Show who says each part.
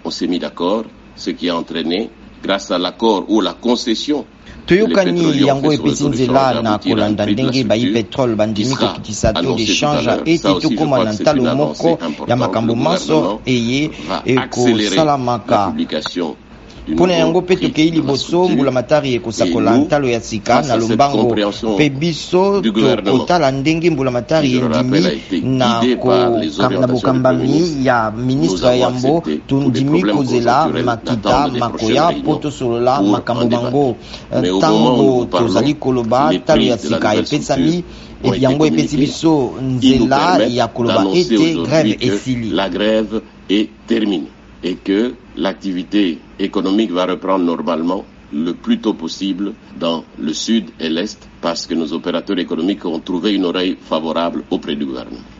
Speaker 1: on s'est mis d'accord, ce qui a entraîné, grâce à l'accord ou la concession,
Speaker 2: toyokani yango epesi nzela na kolanda ndenge bayi petrole bandimi kokitisa taux d'échange ete tokóma na ntalo moko ya makambo manso eye ekosalamaka. Mpona yango mpe tokei liboso mbulamatari ekosakola ntalo ya sika na lombango mpe biso tokotala ndenge mbulamatari endimi na bokambami ya ministre yambo tondimi kozela makita makoya mpo tosolola makambo bango ntango tozali koloba ntalo ya sika epesami yango epesi biso nzela ya koloba ete grève esili.
Speaker 1: La grève est terminée et que l'activité économique va reprendre normalement le plus tôt possible dans le sud et l'est parce que nos opérateurs économiques ont trouvé une oreille favorable auprès du gouvernement.